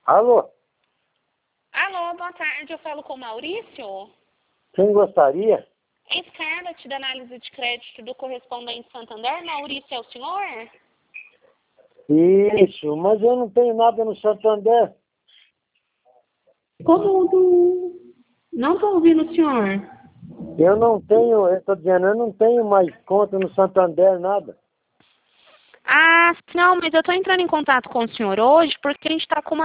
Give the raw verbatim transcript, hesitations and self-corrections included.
Alô? Alô, boa tarde. Eu falo com o Maurício. Quem gostaria? É Scarlett, da análise de crédito do correspondente Santander. Maurício é o senhor? Isso, mas eu não tenho nada no Santander. Como do... Não estou ouvindo o senhor. Eu não tenho, eu estou dizendo, eu não tenho mais conta no Santander, nada. Ah, não, mas eu estou entrando em contato com o senhor hoje porque a gente está com uma